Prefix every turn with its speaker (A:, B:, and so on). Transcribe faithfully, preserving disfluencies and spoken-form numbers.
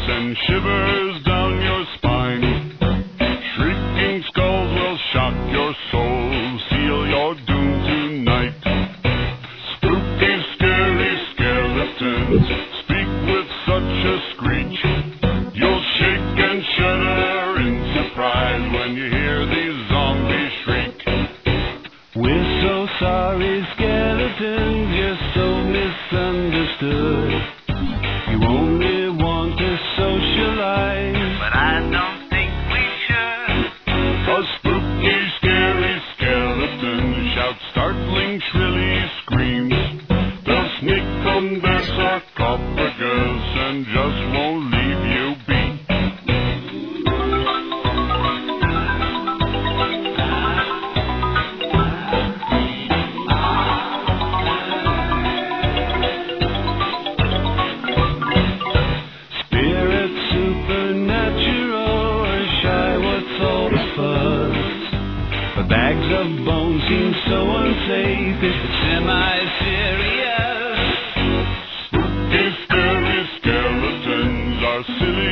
A: send shivers down your spine. Shrieking skulls will shock your soul, seal your doom tonight. Spooky, scary skeletons speak with such a screech. You'll shake and shudder in surprise when you hear these zombies shriek.
B: We're so sorry, skeletons, you're so misunderstood. You only want to socialize,
C: but I don't think we should.
A: 'Cause spooky, scary skeletons shout startling, shrilly screams. They'll sneak from their sarcophagus and just won't leave you be.
B: Bags of bones seem so unsafe, it's semi-serious.
A: Spooky, scary skeletons are silly